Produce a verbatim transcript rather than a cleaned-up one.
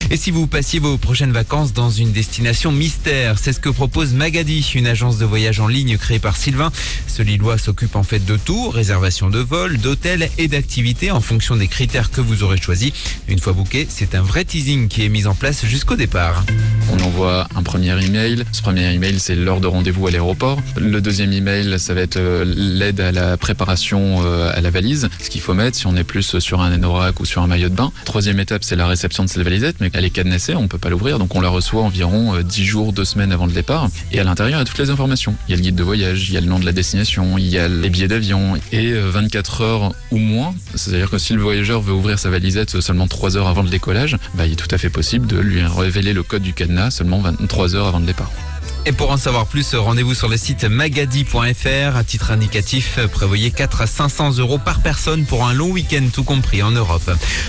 Et si vous passiez vos prochaines vacances dans une destination mystère, c'est ce que propose Magadi, une agence de voyage en ligne créée par Sylvain. Ce Lillois s'occupe en fait de tout, réservation de vol, d'hôtel et d'activités en fonction des critères que vous aurez choisis. Une fois booké, c'est un vrai teasing qui est mis en place jusqu'au départ. On envoie un premier email. Ce premier email, c'est l'heure de rendez-vous à l'aéroport. Le deuxième email, ça va être l'aide à la préparation à la valise, ce qu'il faut mettre si on est plus sur un anorak ou sur un maillot de bain. Troisième étape, c'est la réception de cette valisette, mais elle est cadenassée, on peut pas l'ouvrir, donc on la reçoit environ dix jours, deux semaines avant le départ. Et à l'intérieur, il y a toutes les informations. Il y a le guide de voyage, il y a le nom de la destination, il y a les billets d'avion et vingt-quatre heures ou moins. C'est-à-dire que si le voyageur veut ouvrir sa valisette seulement trois heures avant le décollage, bah, il est tout à fait possible de lui révéler le code du cadenas seulement vingt-trois heures avant le départ. Et pour en savoir plus, rendez-vous sur le site magadi point f r. À titre indicatif, prévoyez quatre à cinq cents euros par personne pour un long week-end tout compris en Europe.